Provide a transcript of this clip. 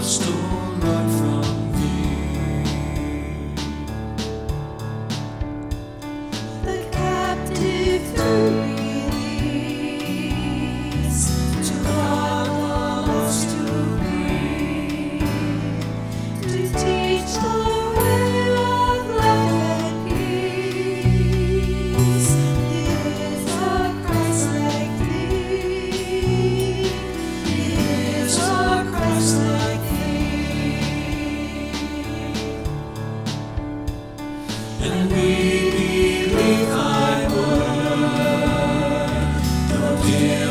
have stolen from thee. The captive to release, to God the lost to bring, to teach the way of life and peace. It is a Christ like thee. It is a Christ like thee. And we believe thy word, though dear